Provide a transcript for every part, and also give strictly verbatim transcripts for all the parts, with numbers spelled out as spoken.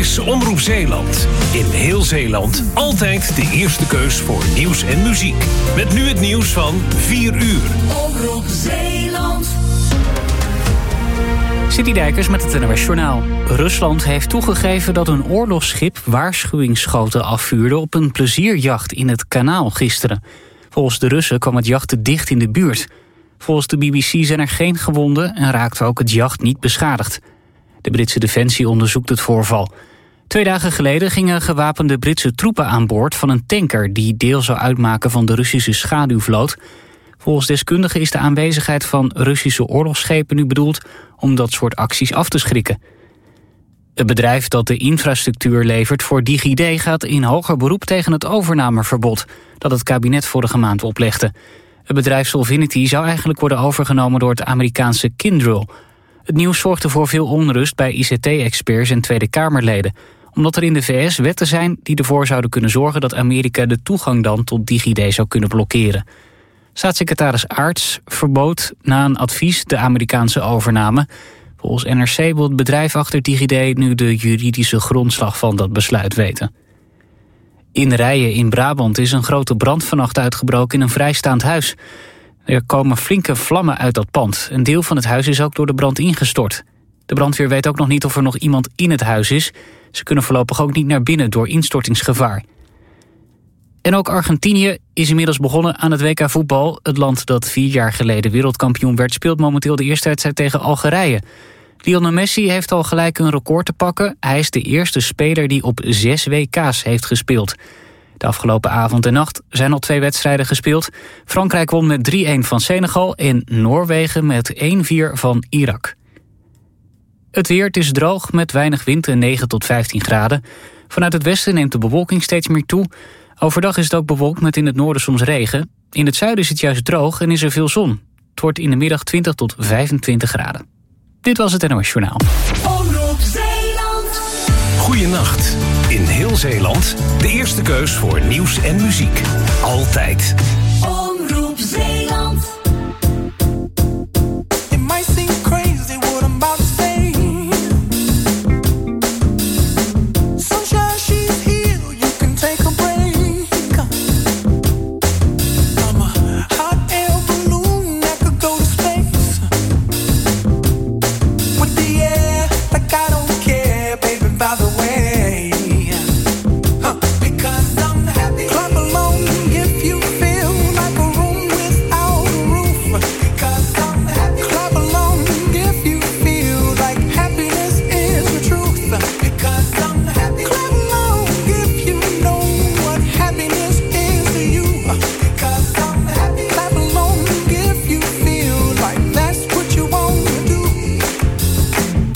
is Omroep Zeeland. In heel Zeeland altijd de eerste keus voor nieuws en muziek. Met nu het nieuws van vier uur. Omroep Zeeland. City Dijkers met het N O S Journaal. Rusland heeft toegegeven dat een oorlogsschip waarschuwingsschoten afvuurde op een plezierjacht in het kanaal gisteren. Volgens de Russen kwam het jacht te dicht in de buurt. Volgens de B B C zijn er geen gewonden en raakte ook het jacht niet beschadigd. De Britse Defensie onderzoekt het voorval. Twee dagen geleden gingen gewapende Britse troepen aan boord van een tanker die deel zou uitmaken van de Russische schaduwvloot. Volgens deskundigen is de aanwezigheid van Russische oorlogsschepen nu bedoeld om dat soort acties af te schrikken. Het bedrijf dat de infrastructuur levert voor DigiD gaat in hoger beroep tegen het overnameverbod dat het kabinet vorige maand oplegde. Het bedrijf Solvinity zou eigenlijk worden overgenomen door het Amerikaanse Kyndryl. Het nieuws zorgde voor veel onrust bij I C T-experts en Tweede Kamerleden, omdat er in de V S wetten zijn die ervoor zouden kunnen zorgen dat Amerika de toegang dan tot DigiD zou kunnen blokkeren. Staatssecretaris Aerts verbood na een advies de Amerikaanse overname. Volgens N R C wil het bedrijf achter DigiD nu de juridische grondslag van dat besluit weten. In Rijen in Brabant is een grote brand vannacht uitgebroken in een vrijstaand huis. Er komen flinke vlammen uit dat pand. Een deel van het huis is ook door de brand ingestort. De brandweer weet ook nog niet of er nog iemand in het huis is. Ze kunnen voorlopig ook niet naar binnen door instortingsgevaar. En ook Argentinië is inmiddels begonnen aan het W K voetbal. Het land dat vier jaar geleden wereldkampioen werd speelt momenteel de eerste wedstrijd tegen Algerije. Lionel Messi heeft al gelijk een record te pakken. Hij is de eerste speler die op zes W K's heeft gespeeld. De afgelopen avond en nacht zijn al twee wedstrijden gespeeld. Frankrijk won met drie-een van Senegal en Noorwegen met één-vier van Irak. Het weer, het is droog met weinig wind en negen tot vijftien graden. Vanuit het westen neemt de bewolking steeds meer toe. Overdag is het ook bewolkt met in het noorden soms regen. In het zuiden is het juist droog en is er veel zon. Het wordt in de middag twintig tot vijfentwintig graden. Dit was het N O S Journaal. Omroep Zeeland. Goeienacht. In heel Zeeland de eerste keus voor nieuws en muziek. Altijd. Omroep Zeeland. It might seem crazy what I'm about to say. Sunshine, she's here, you can take a break. I'm a hot air balloon that could go to space. With the air, like I don't care, baby, by the way. Huh, because I'm happy. Clap along if you feel like a room without a roof. Because I'm happy. Clap along if you feel like happiness is the truth. Because I'm happy. Clap along if you know what happiness is to you. Because I'm happy. Clap along if you feel like that's what you want to do.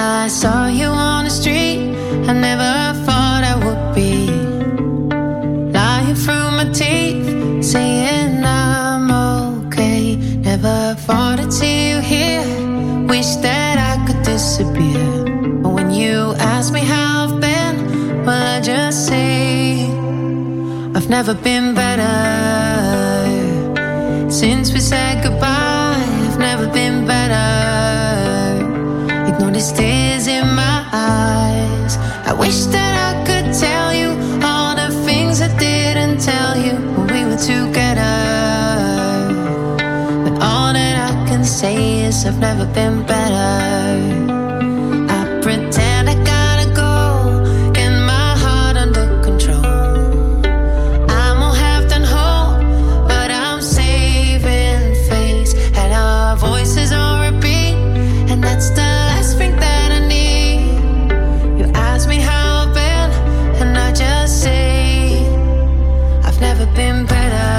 I saw you on the street, I never thought I would be lying through my teeth, saying I'm okay. Never thought I'd see you here, wish that I could disappear. But when you ask me how I've been, well I just say I've never been better. Since we said goodbye, I've never been better. Ignore the tears in my eyes. I wish that I could tell you all the things I didn't tell you when we were together. But all that I can say is I've never been better. I pretend I gotta go, get my heart under control. I'm all half done whole, but I'm saving face. And our voices on repeat, and that's the last thing that I need. You ask me how I've been, and I just say I've never been better.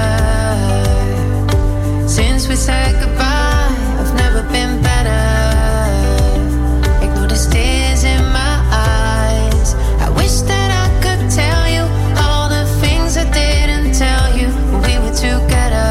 Since we said goodbye, I've never been better. Ignore the tears in my eyes. I wish that I could tell you all the things I didn't tell you when we were together.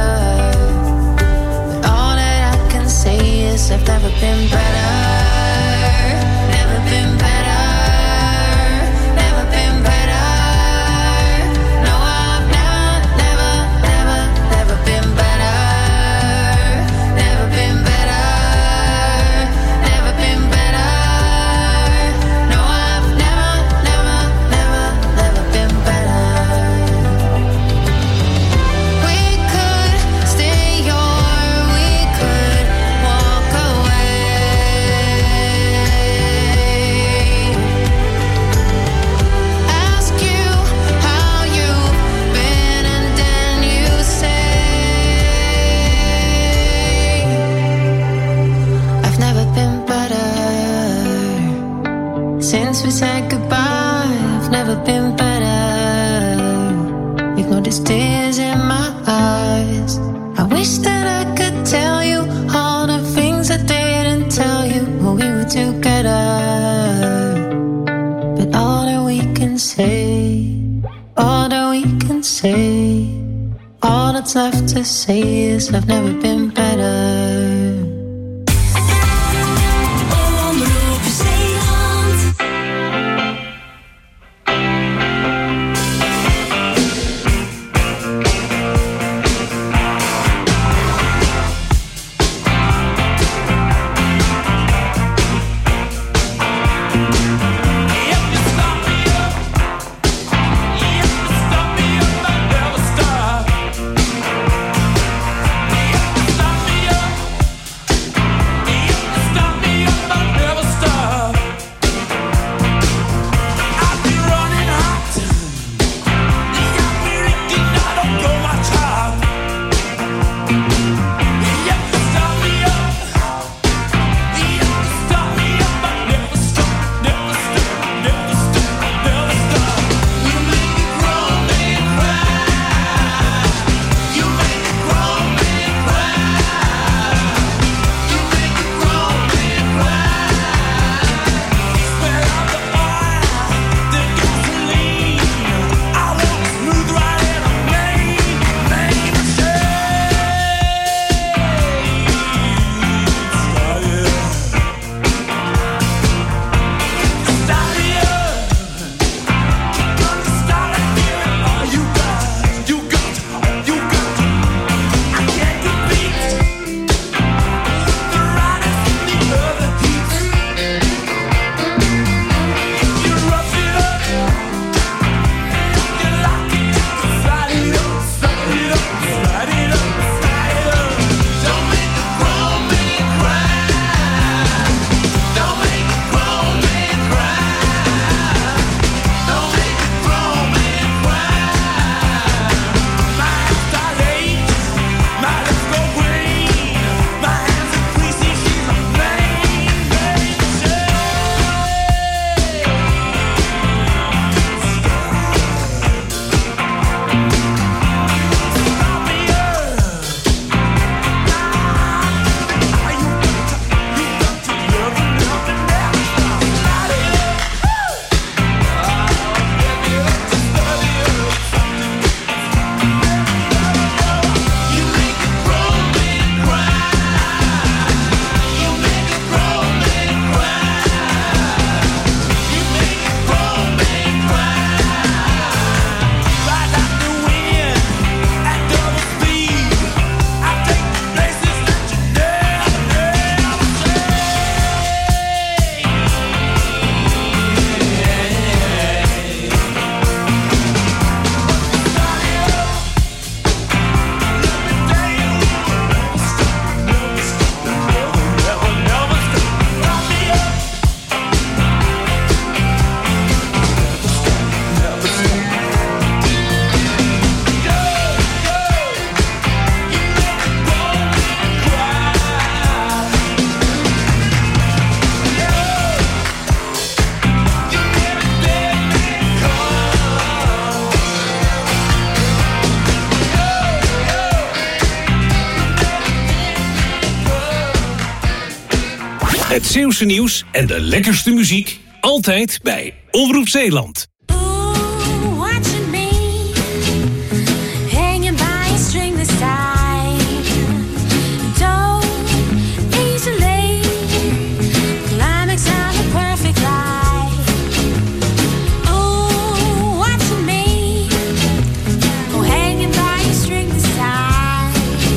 But all that I can say is I've never been better. Never been better. Never been better. No, I've never, never, never, never been better. Never been better. Never been better. No, I've never, never, never, never been better. We could stay or we could walk away. Ask you how you've been and then you say I've never been better. Since we said goodbye, I've never been better. Ignore the tears in my eyes. I wish that I could tell you all the things I didn't tell you when we were together. But all that we can say, all that we can say, all that's left to say is I've never been better. Omroep Zeeland. Stop Zeeuwse nieuws en de lekkerste muziek. Altijd bij Omroep Zeeland. Ooh, watching me, hanging by a string this time. Don't easily climax of a perfect life. Ooh, watching me, oh, hanging by a string this time.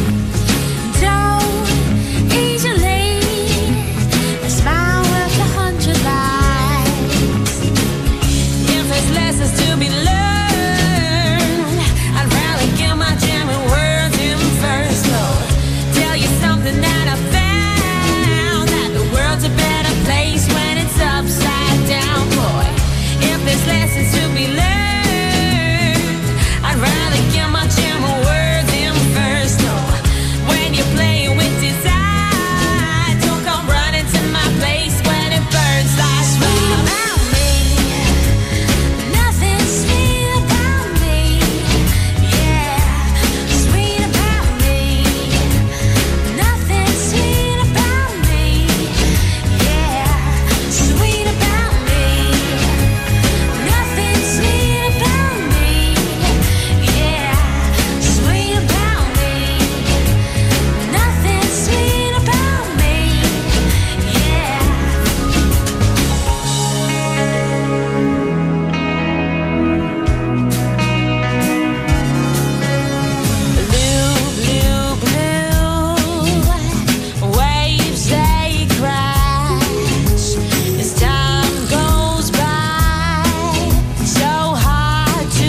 Don't easily a smile worth a hundred lives. If there's lessons to be learned, I'd rather give my jamming words in first. Lord, tell you something that I found, that the world's a better place when it's upside down, boy. If there's lessons to be learned, I'd rather give my jamming words in first. Lord, when you're playing with desire, don't come running to my place when it burns like sweet about me. Nothing sweet about me, yeah, sweet about me. Nothing sweet about me, yeah, sweet about me. Nothing sweet about me, yeah, sweet about me. Nothing sweet about me, yeah. Blue, blue, blue waves, they crash as time goes by. So hard to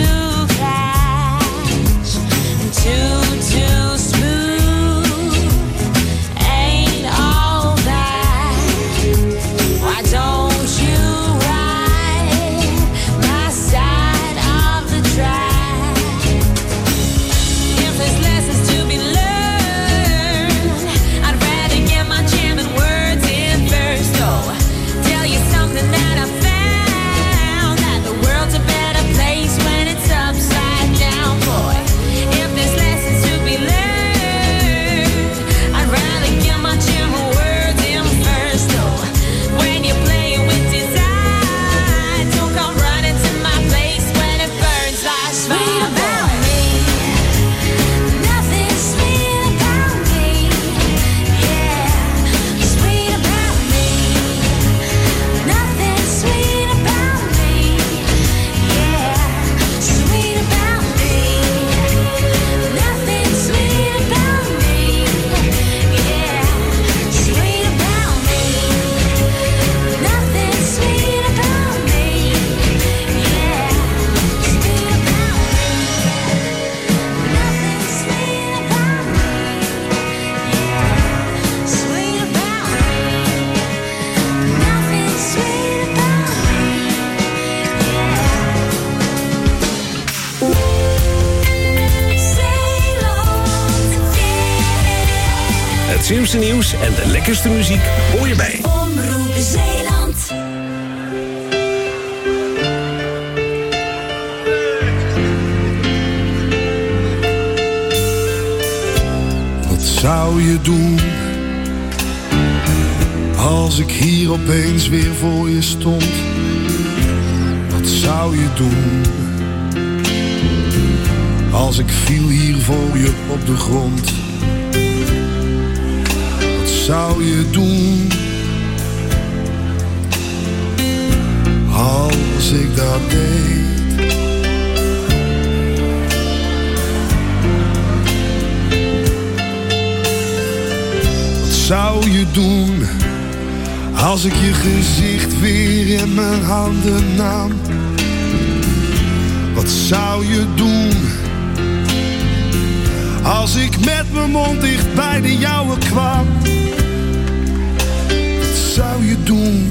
catch and too, too smooth. Ain't all that. Why don't you ride my side of the track? If there's lessons to be learned, I'd rather get my jamming words in first. Oh, tell you something that I found, that the world's a better place when it's upside down, boy. If there's lessons to be learned, I'd rather get my jamming words in first. Oh, when you're playing with desire, don't come running to my place when it burns like sweet about me. Nothing sweet about me, yeah, sweet about me. Nothing sweet about me, yeah, sweet about me. Nothing sweet about me, yeah, sweet about me. Nothing sweet about me, yeah, sweet about me. Nothing sweet about me, yeah, sweet about me. Nothing sweet about me, yeah. Zeeland, yeah. Het Zeeuwse nieuws en de lekkerste muziek hoor je bij Omroep Zeeland. Wat zou je doen als ik hier opeens weer voor je stond? Wat zou je doen als ik viel hier voor je op de grond? Wat zou je doen als ik dat deed? Wat zou je doen als ik je gezicht weer in mijn handen nam? Wat zou je doen als ik met mijn mond dicht bij de jouwe kwam? Wat zou je doen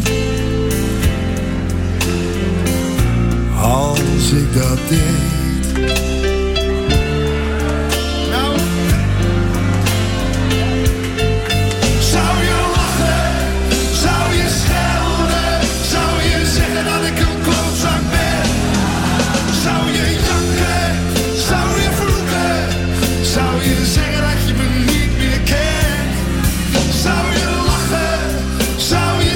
als ik dat deed? Nou, zou je lachen? Zou je schelden? Zou je zeggen dat ik een klootzak ben? Zou je janken? Zou je vloeken? Zou je zeggen dat je me niet meer kent? Zou je lachen? Zou je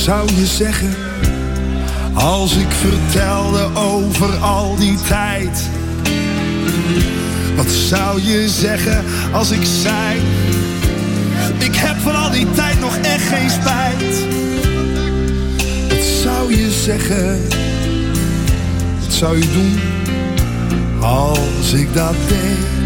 zou je zeggen als ik vertelde over al die tijd? Wat zou je zeggen als ik zei, ik heb van al die tijd nog echt geen spijt? Wat zou je zeggen, wat zou je doen als ik dat deed?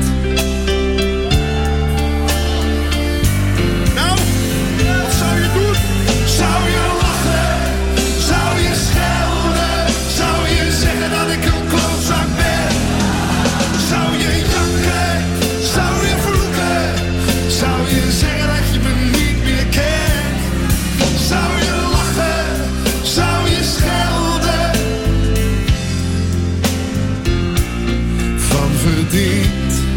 Nou, wat zou je doen? Zou je lachen? Zou je schelden? Zou je zeggen dat ik een klootzak ben? Zou je janken? Zou je vloeken? Zou je zeggen dat je me niet meer kent? Zou je lachen? Zou je schelden? Van verdriet.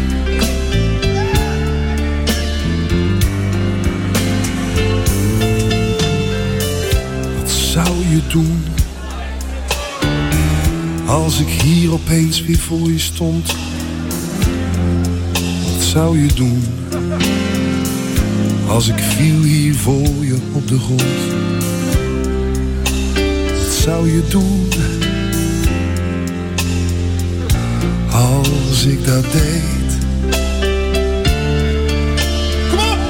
Wat zou je doen als ik hier opeens weer voor je stond? Wat zou je doen als ik viel hier voor je op de grond? Wat zou je doen als ik dat deed? Kom op!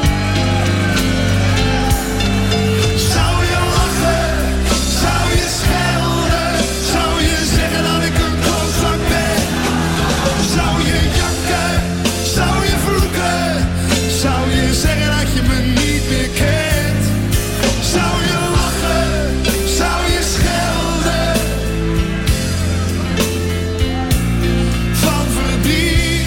Zou je lachen? Zou je schelden? Zou je zeggen dat ik een klootzak ben? Zou je janken? Zou je vloeken? Zou je zeggen dat je me niet meer kent? Zou je lachen? Zou je schelden? Van verdriet.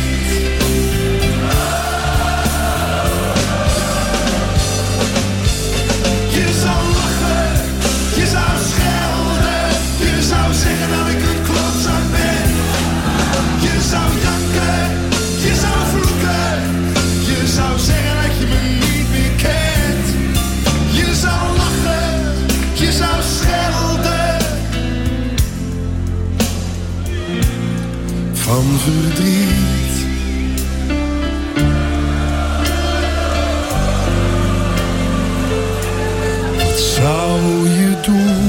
Je zou lachen, je zou schelden, je zou zeggen dat ik een klootzak ben. Je zou janken, je zou vloeken, je zou zeggen dat je me niet meer kent. Je zou lachen, je zou schelden. Van verdriet. Wat zou je doen?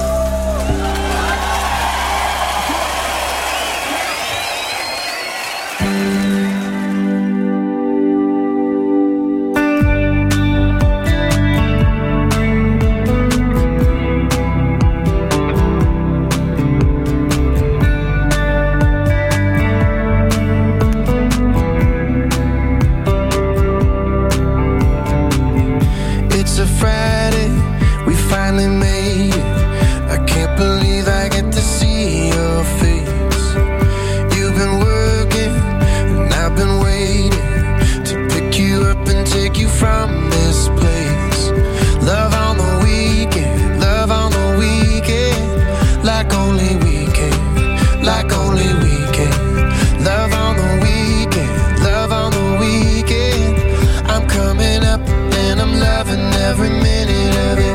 It's a Friday, we finally made it. I can't believe I get to see your face. You've been working, and I've been waiting to pick you up and take you from this place. Love on the weekend, love on the weekend, like only we can, like only we can. Love on the weekend, love on the weekend. I'm coming up and I'm loving every minute of it.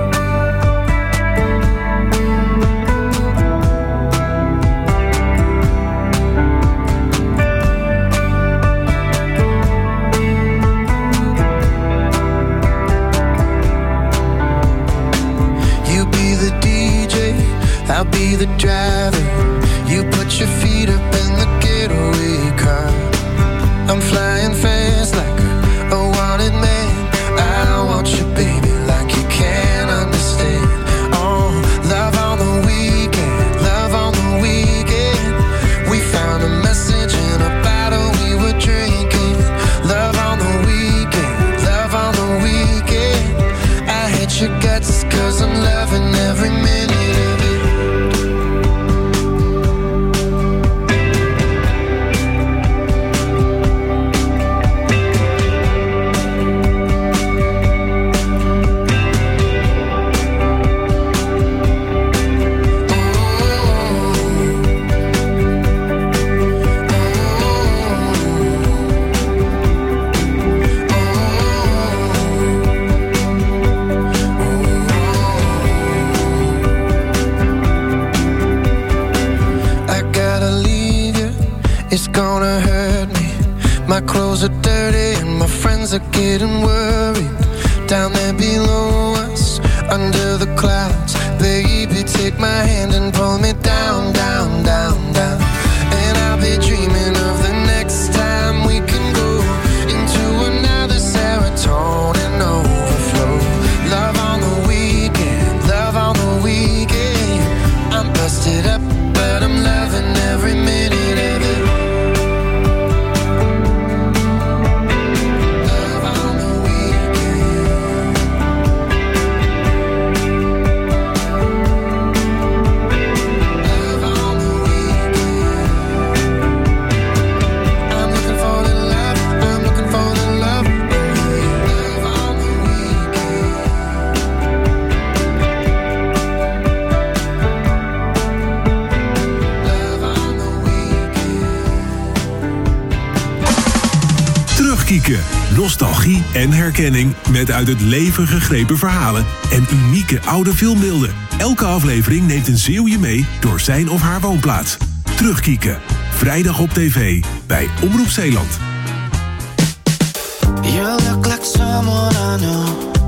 You be the D J, I'll be the driver. You put your feet up in the getaway car. I'm flying fast like a, a wanted man. I want you, baby, like you can't understand. Oh, love on the weekend, love on the weekend. We found a message in a bottle we were drinking. Love on the weekend, love on the weekend. I hate your guts 'cause I'm loving every minute of it. It's gonna hurt me. My clothes are dirty and my friends are getting worried. Down there below us, under the clouds. Baby, take my hand and pull me down, down, down, down. And I'll be dreaming of the next time we can go into another serotonin overflow. Love on the weekend, love on the weekend. I'm busted up, but I'm loving every minute of it. Nostalgie en herkenning met uit het leven gegrepen verhalen en unieke oude filmbeelden. Elke aflevering neemt een Zeeuw je mee door zijn of haar woonplaats. Terugkieken. Vrijdag op tv bij Omroep Zeeland. You look like someone I know.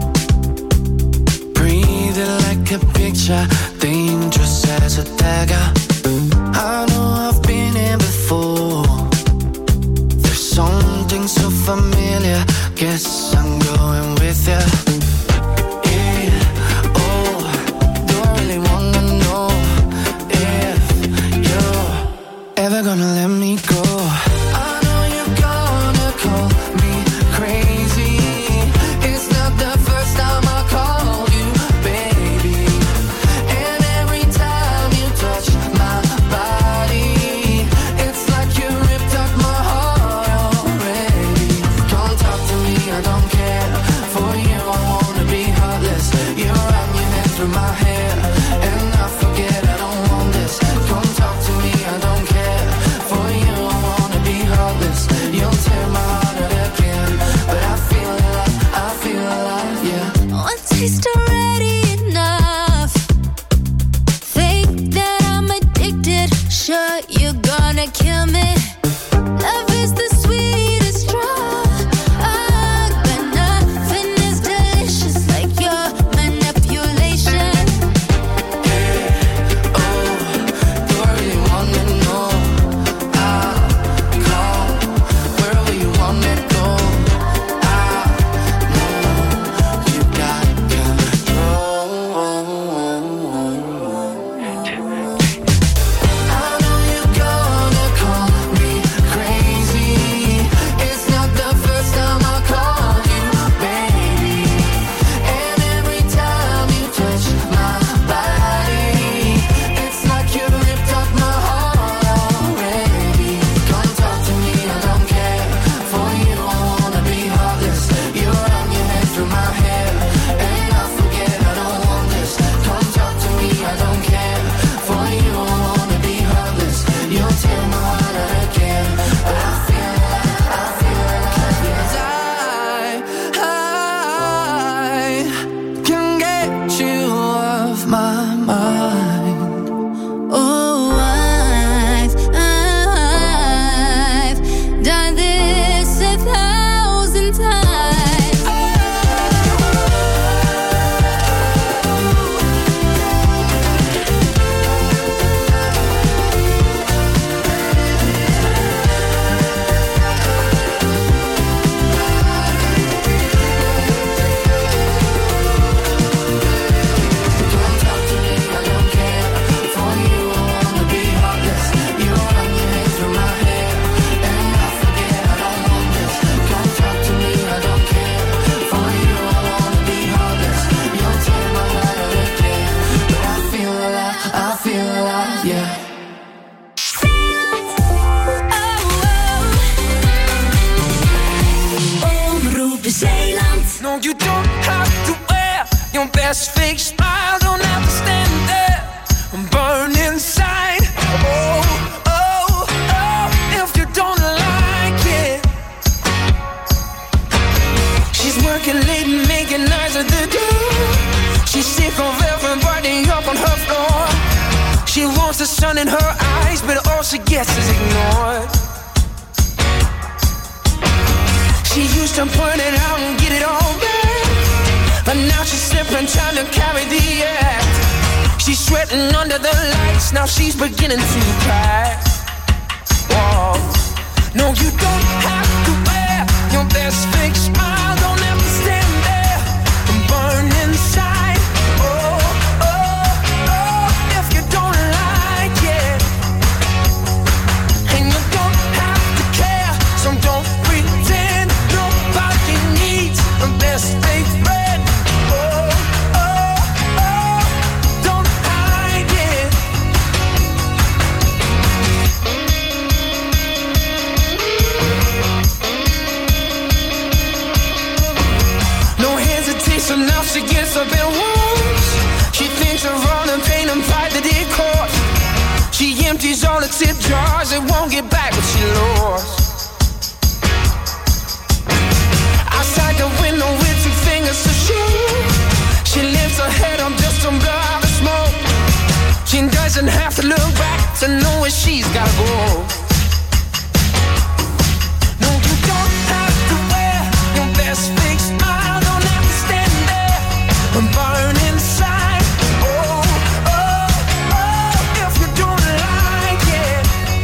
Breathing like a picture, dangerous as a dagger. I know I've been here before. There's something so familiar. Guess I'm going with ya. Yeah, oh, do I really wanna know if you're ever gonna let me go? I know you're gonna call me crazy. It's not the first time I called you, baby. And every time you touch my body, it's like you ripped up my heart already. Don't talk to me, I don't care. For you, I wanna be heartless. You run your hand through my hair, and I forget I don't want this. Come talk to me, I don't care. For you, I wanna be heartless. You'll tear my heart out again, but I feel alive, I feel alive, yeah. One taste already enough. Think that I'm addicted. Sure, you're gonna kill me. Love is the sweetest drug, but nothing is delicious like your manipulation. Oh, do I really wanna know? I'll call wherever you want me to go. I know you got control. I know you're gonna call me crazy. It's not the first time I called you, baby. And every time you touch my body, it's like you ripped up my heart already. Come talk to me, I don't care. For you, I wanna be heartless. You run your hand through my hair, and I forget I don't want this. Come talk to me, I don't care. For you, I wanna be heartless. You'll tear my heart out again, but I feel alive, I feel alive. Yes, I, I can get you off my mind. Oh, I've, I've done this a thousand times. Don't talk to me, I don't care. For you, I wanna be heartless. You run your hand through my hair, and I forget I don't want this. Don't talk to me, I don't care. For you, I wanna be heartless. You'll tear my heart out again, but I feel alive, I feel alive, yeah. Omroep Zeeland. No, you don't have to wear your best fake smile. Don't have to stand there and burn inside. Oh, oh, oh, if you don't like it. She's working late and making nights at the door. She's sick of everybody up on her floor. She wants the sun in her eyes, but all she gets is ignored. She used to point it out and get it all back, But now she's slipping, trying to carry the act. She's sweating under the lights, now she's beginning to cry. Whoa. No, you don't have to wear your best fake smile. Don't have to stand there and burn inside. Oh, oh, oh, if you don't like it. And you don't have to care, so don't pretend. Nobody needs a best fake friend. Oh, oh, oh, don't hide it. No hesitation, now she gets up and wounds. She thinks of all the pain and pride that it caused. She empties all the tip jars and won't get back what she lost. Outside the window with two fingers to shoot. She lifts her head up just to blow out the smoke. She doesn't have to look back to know where she's gotta go. No, you don't have to wear your best fake smile. Don't have to stand there and burn inside. Oh, oh, oh, if you don't like it.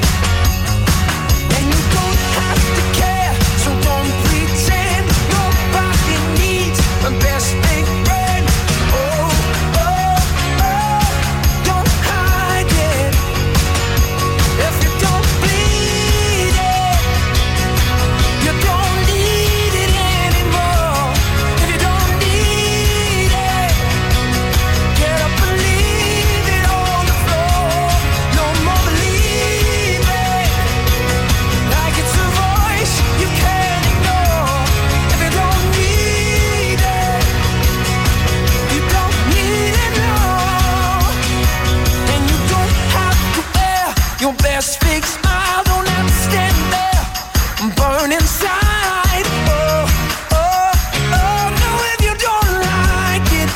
And you don't have to care, so don't pretend. Nobody needs a best fake friend. Oh, oh, oh, don't hide it. If you don't bleed it, you don't need it anymore. If you don't need it, get up and leave it on the floor. No more believing like it's a voice you can't ignore. If you don't need it, you don't need it, no. And you don't have to wear your best fake smile. Don't have to stand there and burn inside. Oh, oh, oh, no, if you don't like it.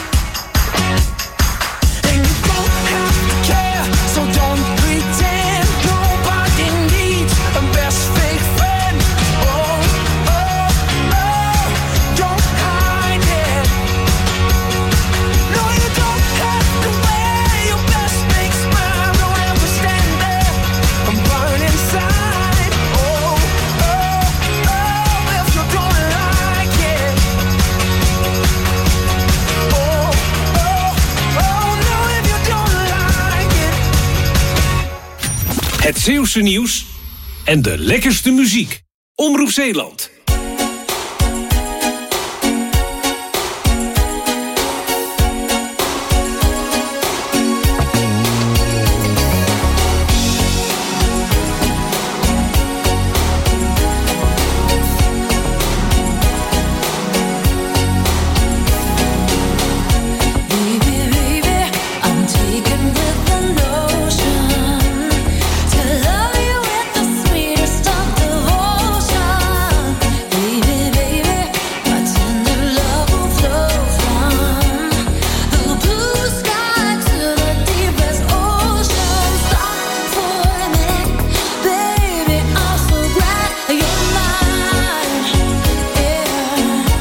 And you don't have to care, so don't pretend. Nobody needs a best fake friend. Oh, oh, oh, don't hide it. No, you don't have to wear your best fake smile. Don't have to stand there and burn inside. Oh, oh, oh, if you don't like it. Oh, oh, oh, no, if you don't like it. Het Zeeuwse nieuws en de lekkerste muziek. Omroep Zeeland. Baby, baby, I'm taken with the notion to love you with the sweetest of devotion. Baby, baby, my tender love will flow from the blue sky to the deepest ocean. Stop for a minute, baby, I'm so glad you're mine. Yeah, you're mine.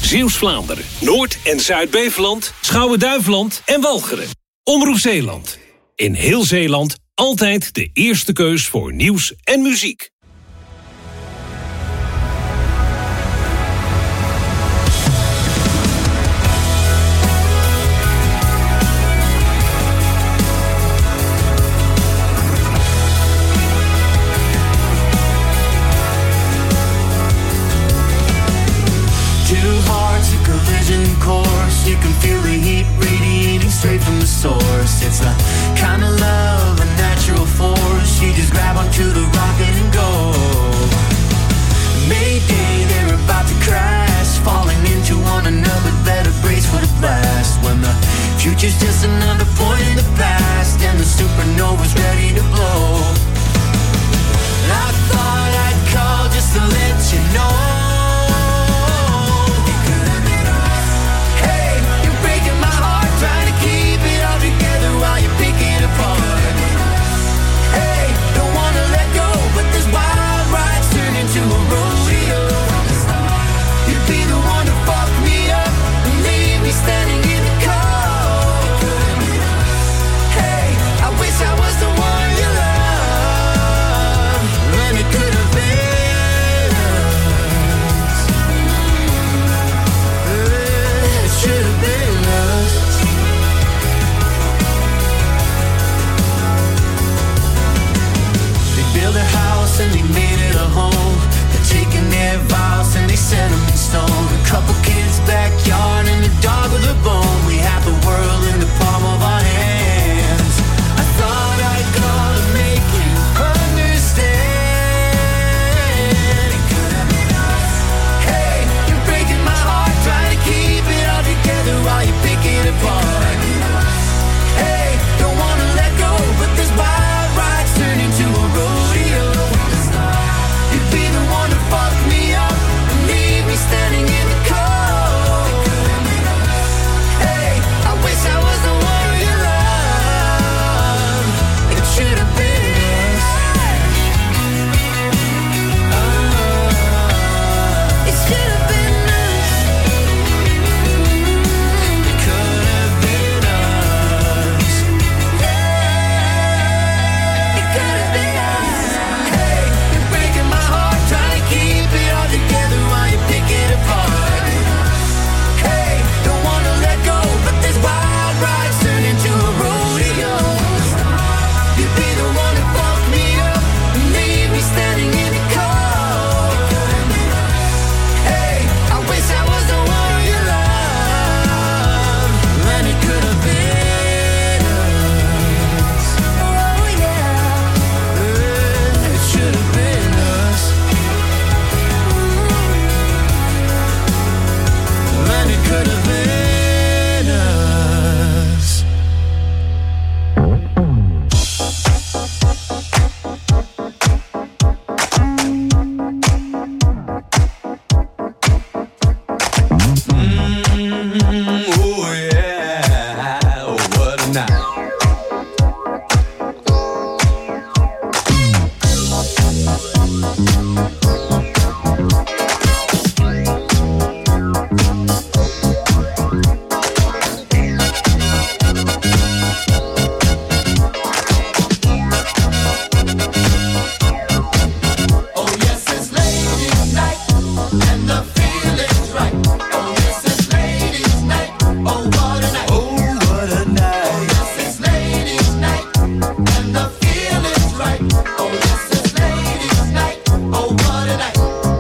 Zeeuws-Vlaanderen, Noord- en Zuid-Beveland, Schouwen-Duiveland en Walcheren. Omroep Zeeland. In heel Zeeland altijd de eerste keus voor nieuws en muziek. Course, you can feel the heat radiating straight from the source. It's the kind of love, a natural force. You just grab onto the rocket and go. Mayday, they're about to crash, falling into one another. Better brace for the blast. When the future's just another point in the past, and the supernova's ready to blow. I thought I'd call just to let you know. Trying to keep it all together while you pick it apart. Hey, don't wanna let go, but this wild ride's turned into a rodeo. You'd be the one to fuck me up and leave me standing in the cold. Hey, I wish I was the one you love, and it could have been us. It should have been us. Built a house and they made it a home. They're taking their vows and they set them in stone. A couple kids' backyard and a dog with a bone. We have the world in the palm of our hands. I thought I'd call to make you understand. It could have been us. Hey, you're breaking my heart, trying to keep it all together while you pick it apart. Hey, don't wanna let go, but this wild ride's turned into a rodeo. You'd be the one to fuck me up and leave me standing in the cold. Hey, I wish I was the one you love. It should have been us. Oh, it should have been us. It could have been us. Yeah, it could have been us. Hey, you're breaking my heart, trying to keep it all together while you pick it apart. Hey, don't wanna let go, but this wild ride's turned into a rodeo. You'd be the one to fuck me up and leave me standing in the cold. Hey, I wish I was the one you love, and it could have been us. Oh yeah, it should have been us, and it could have been us. Oh yeah, oh what a night. Oh yes, it's ladies' night, and the feeling's right. Oh yes, it's ladies' night. Oh what a night. Oh what a night. Oh yes, it's ladies' night, and the feeling's right. Oh yes, it's ladies' night. Oh what a night.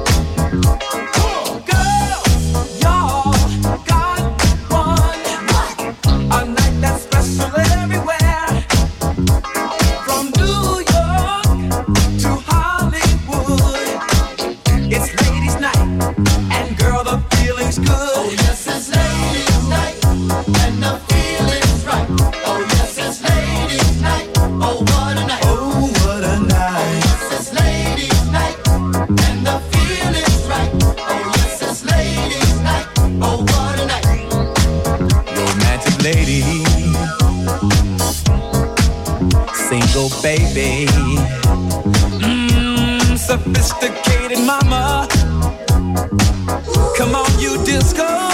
Girls, y'all got one. A night that's special everywhere. From New York to Hollywood, it's ladies' night, and girl, the feeling's good. Oh yes, it's ladies' night, and the feeling's right. Oh yes, it's ladies' night. Oh what a night. Oh what a night. Oh yes, it's ladies' night, and the feeling's right. Oh yes, it's ladies' night. Oh what a night. Romantic lady, single baby, mm, sophisticated mama. Come on, you disco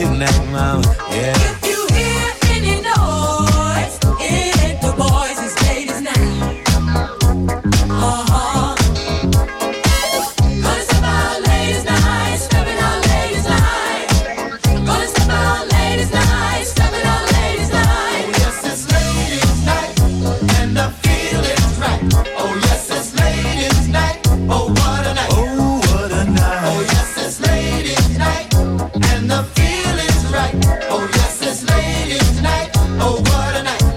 tonight, mama. Yeah. If you hear any noise, it's the boys and ladies night. Uh-huh. Gonna step out ladies night, stepping out ladies night. Gonna step out ladies night, stepping out ladies night. Oh yes, it's ladies' night, and the feeling's right. Oh yes, it's ladies' night. Oh what a night. Oh, what a night. Oh yes, it's ladies' night, and the feeling's right. Oh yes, it's ladies' night. Oh what a night.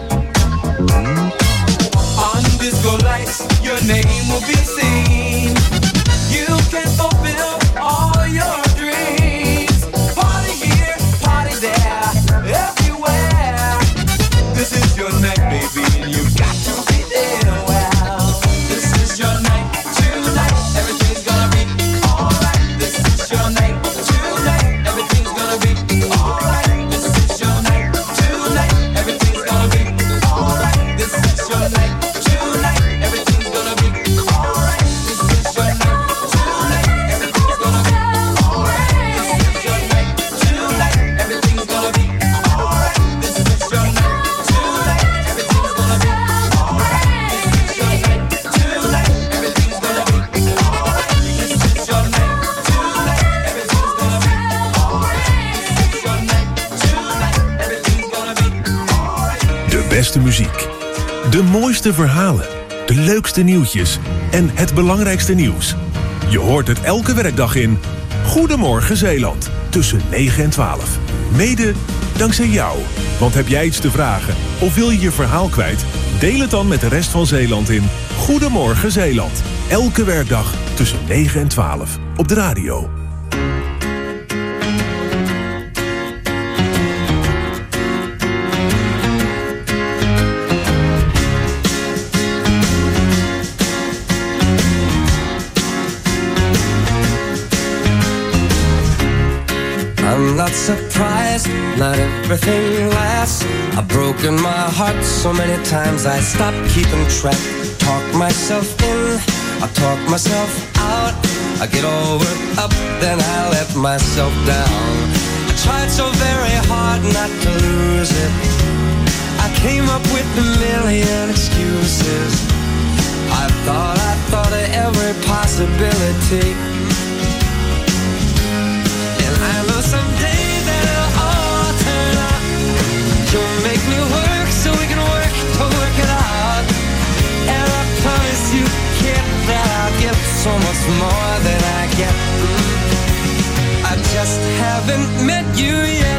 On disco lights, your name will be seen. You can fulfill all your dreams. Party here, party there, everywhere. This is your night, baby, and you've got to be there. Well, this is your night tonight. Everything's gonna be alright. This is your night tonight. Everything's gonna be alright. This is your night tonight. Everything's gonna be alright. This is your night tonight. Everything's gonna be alright. This is your night tonight. Everything's gonna be alright. This is your night tonight. Everything's gonna be alright. This is your night tonight. Everything's gonna be alright. This is your night tonight. Everything's gonna be alright. This is your night tonight. Everything's gonna be alright. This is your night tonight. Everything's gonna be alright. De beste muziek, de mooiste verhalen, de leukste nieuwtjes en het belangrijkste nieuws. Je hoort het elke werkdag in Goedemorgen Zeeland tussen negen en twaalf. Mede dankzij jou. Want heb jij iets te vragen of wil je je verhaal kwijt? Deel het dan met de rest van Zeeland in Goedemorgen Zeeland. Elke werkdag tussen negen en twaalf op de radio. I'm not surprised, not everything lasts. I've broken my heart so many times I stopped keeping track. Talk myself in, I talk myself out. I get all worked up, then I let myself down. I tried so very hard not to lose it. I came up with a million excuses. I thought, I thought of every possibility. I know someday that it'll all turn out. You'll make me work so we can work to work it out. And I promise you, kid, that I'll give so much more than I get. I just haven't met you yet.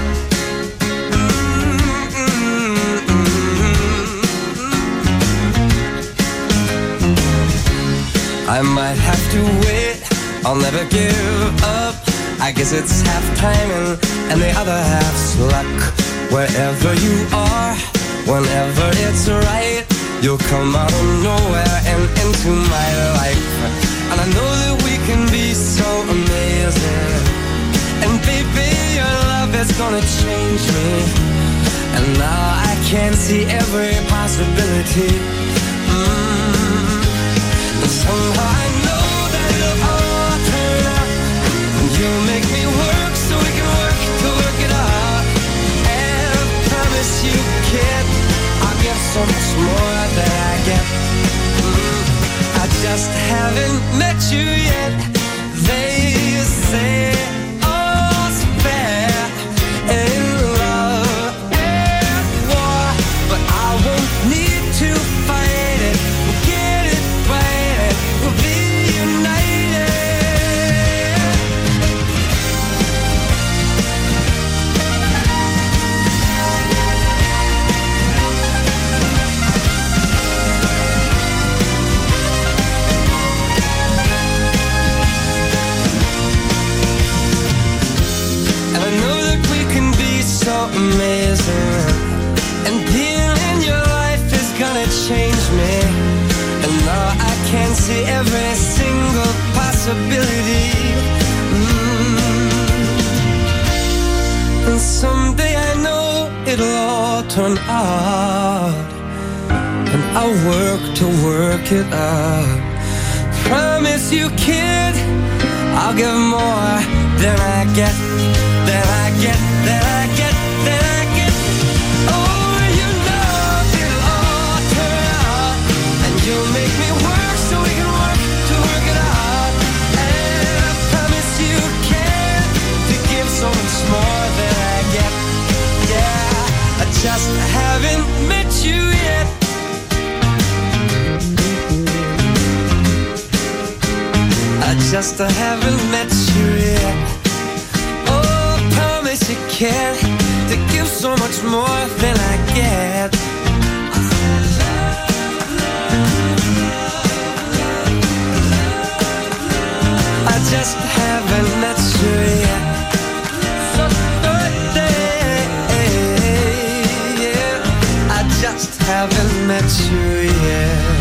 I might have to wait, I'll never give up. I guess it's half timing and the other half's luck. Wherever you are, whenever it's right, you'll come out of nowhere and into my life. And I know that we can be so amazing. And baby, your love is gonna change me. And now I can see every possibility. Mm. And somehow I know that it'll all turn out. You make me work so we can work to work it out. And I promise you, kid, I'll give so much more than I get. Mm, I just haven't met you yet. They say all's fair in love and war, but I won't need to fight it. We'll get it right, we'll be united. So amazing, and being in your life is gonna change me. And now I can see every single possibility. Mm. And someday I know it'll all turn out, and I'll work to work it out. Promise you, kid, I'll give more than I get. that I get, that I get, that I get. Oh, you know it'll all turn out, and you'll make me work so we can work to work it out. And I promise you can, to give so much more than I get. Yeah, I just haven't met you yet. I just haven't met you yet. Oh, I promise you can, to give so much more than I get. I just haven't met you yet. So birthday, yeah. I just haven't met you yet.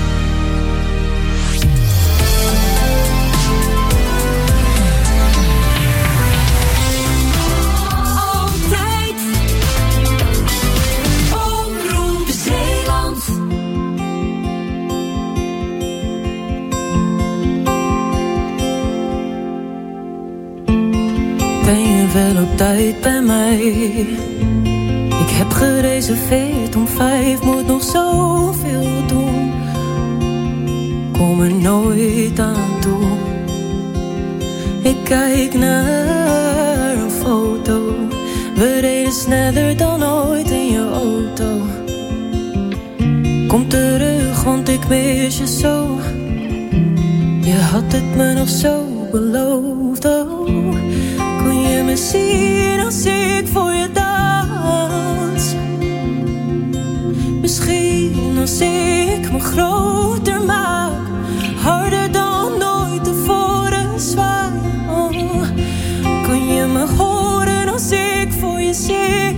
Ben je wel op tijd bij mij? Ik heb gereserveerd om vijf, moet nog zoveel doen. Kom er nooit aan toe. Ik kijk naar een foto. We reden sneller dan ooit in je auto. Kom terug, want ik mis je zo. Je had het me nog zo beloofd, oh. Kun je me zien als ik voor je dans? Misschien als ik me groter maak, harder dan ooit tevoren zwaai. Oh. Kun je me horen als ik voor je zing?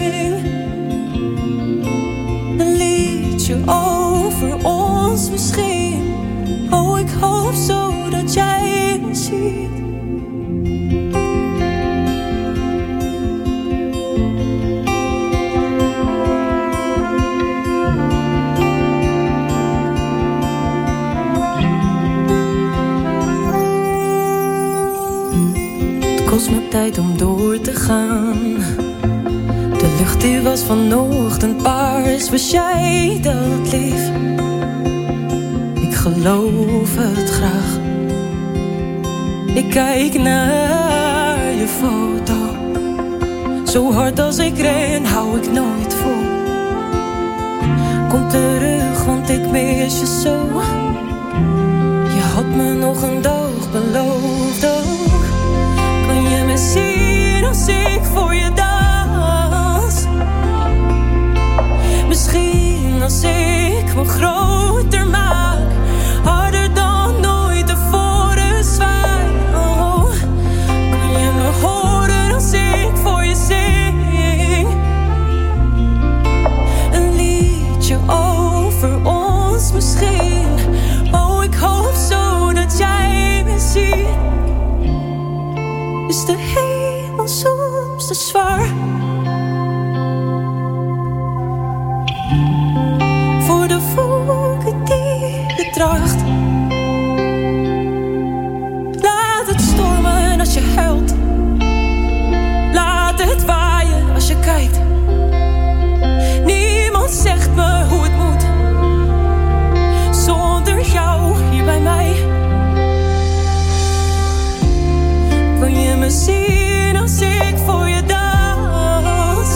Een liedje over ons misschien. Oh, ik hoop zo dat jij me ziet. Het kost me tijd om door te gaan. De lucht die was vanochtend paars. Was jij dat lief? Ik geloof het graag. Ik kijk naar je foto. Zo hard als ik ren, hou ik nooit vol. Kom terug, want ik mis je zo. Je had me nog een dag beloofd ook. Kun je me zien als ik voor je dans? Misschien als ik me groter maak, harder dan ooit tevoren zwaai. Oh, kun je me horen als ik voor je zing? Een liedje over ons misschien. Oh, ik hoop zo dat jij me ziet. Is de hemel soms te zwaar? Voor de wolken die je draagt. Laat het stormen als je huilt. Laat het waaien als je kijkt. Niemand zegt me hoe het moet. Zonder jou hier bij mij. Kun je me zien als ik voor je dans?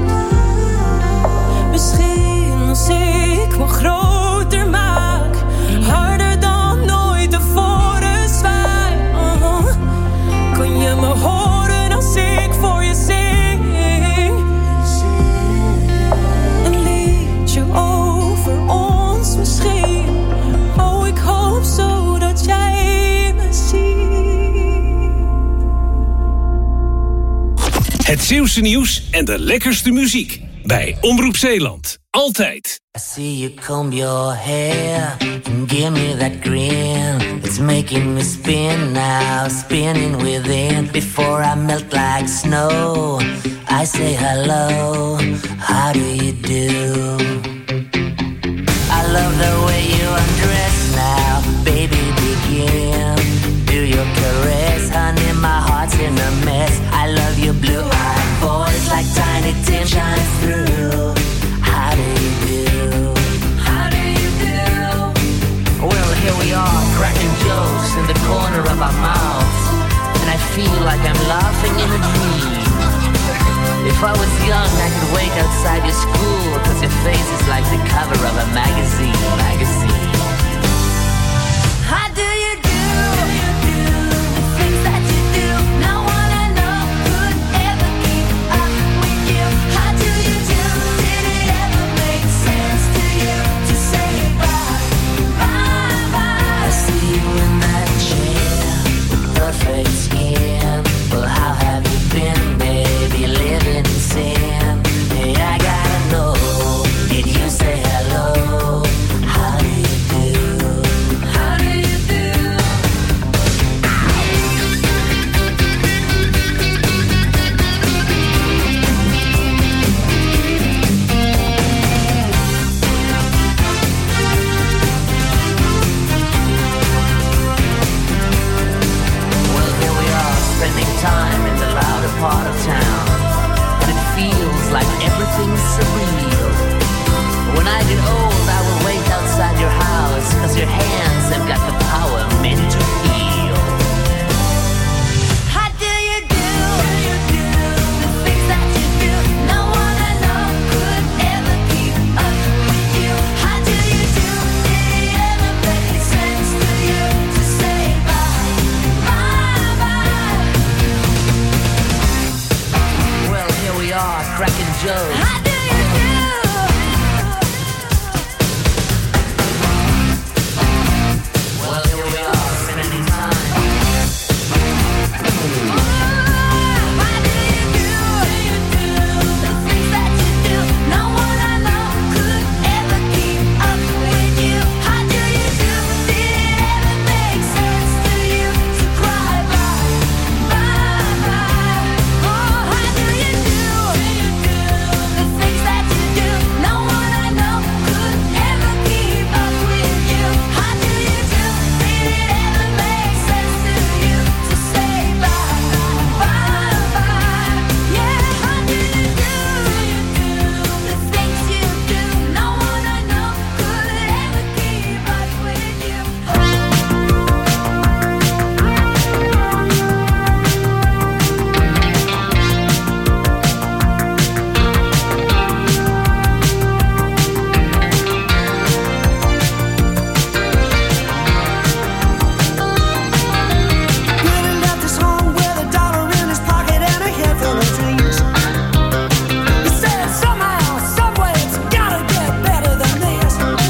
Misschien als ik me groter maak, harder dan ooit tevoren zwaai. Oh, kun je me horen als ik voor je zing? Een liedje over ons misschien. Oh, ik hoop zo dat jij me ziet. Het Zeeuwse nieuws en de lekkerste muziek bij Omroep Zeeland. Altijd. I see you comb your hair and give me that grin. It's making me spin now, spinning within. Before I melt like snow, I say hello, how do you do? I love the way you undress now, baby begin. Do your caress, honey, my heart's in a mess. I love you cracking jokes in the corner of our mouths, and I feel like I'm laughing in a dream. If I was young, I could wait outside your school, cause your face is like the cover of a magazine, magazine. How do you do, the things that you do? No one I know could ever keep up with you. How do you do, did it ever make sense to you to say bye, bye, bye? I see you in that chair with perfect skin. Well, how have you been, baby, living in sin? Hey, I gotta know, did you say hello? How do you do? How do you do? Well, here we are, spending time in the louder part of town, and it feels like everything's surreal. When I get old, I will wait outside your house, cause your hands have got the power meant to heal. How do you do, the things that you do? No one I know could ever keep up with you. How do you do, did it ever make sense to you to say bye, bye, bye? Well, here we are, cracking jokes. How do you do? Well, here we are, spending time. How do you do, the things that you do? No one I know could ever keep up with you. How do you do, did it ever make sense to you to cry bye, bye, bye? Oh, how do you do, the things that you do? No one I know could ever keep up with you. How do you do, did it ever make sense to you to say bye, bye, bye? Yeah, how do you do, the things you do? No one I know could ever keep up with you. Billy left his home with a dollar in his pocket and a head full of dreams. He said somehow, someway, it's gotta get better than this.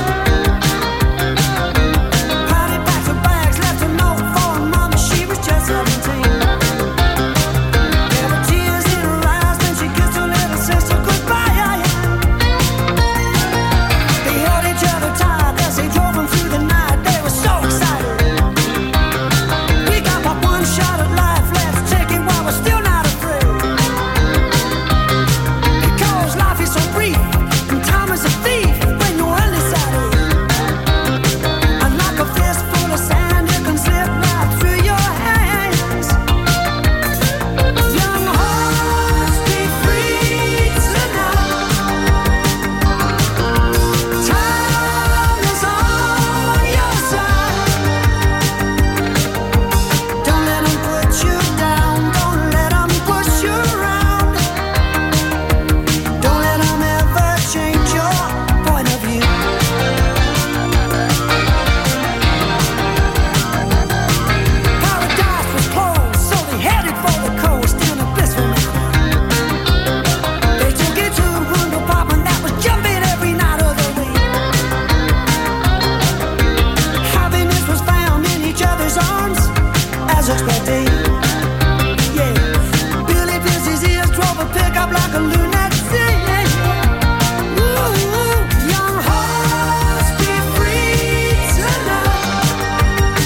Patty packed her bags, left a note for her mama, she was just seventeen. There were tears in her eyes when she kissed her little sister goodbye. They held each other tight as they drove them through the night. They were so excited. We got but one shot at life, let's take it while we're still not afraid. Because life is so brief, and time is a thief when you're undecided. And like a fistful of sand, it can slip right through your hands. Young hearts, be free tonight. Time is on your side. Don't let 'em put you down. Don't let 'em push you around. Don't let 'em ever change your point of view. Paradise was closed, so they headed for the coast in a blissful manner. They took it to a room apartment that was jumping every night of the week. Happiness was found in each other's arms, as expected. Yeah, Billy pierced his ears, drove a pickup like a lunatic. Ooh, young hearts, be free tonight.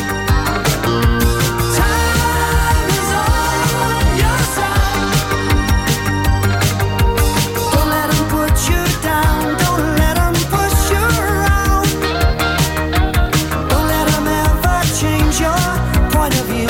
Time is on your side. Don't let 'em put you down. Don't let 'em push you around. Don't let 'em ever change your point of view.